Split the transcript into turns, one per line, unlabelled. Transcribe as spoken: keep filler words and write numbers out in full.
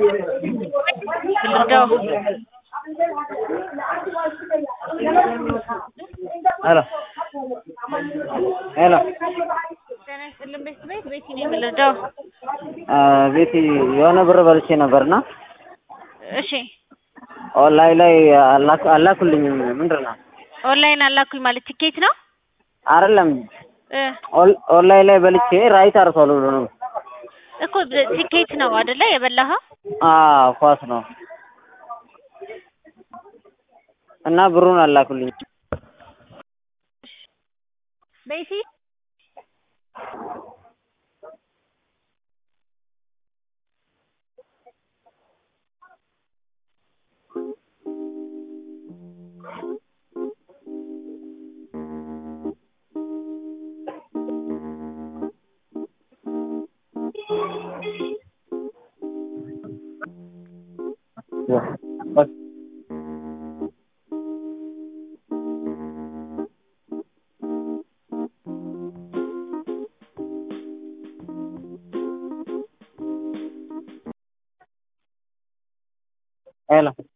ልርዳው?
ሄሎ ሄሎ
ጤና ይስጥልኝ ቤት ቤት ቤቲ ነኝ ልርዳው?
ቤቲ የሆነ ብር በልቼ ነበርና
እሺ
ኦንላይን ላይ አላኩ አላኩልኝም ምንድን ነው?
ኦንላይን አላኩኝ ማለት ቲኬት ነው?
አይደለም
እ
ኦንላይን ላይ በልቼ ራይት አርሷል ሁሉንም
እኮ ቲኬት ነው አይደለ የበላኸው?
አዎ ኳስ ነው እና ብሩን አላኩልኝ
ቤቲ
በስ ሄሎ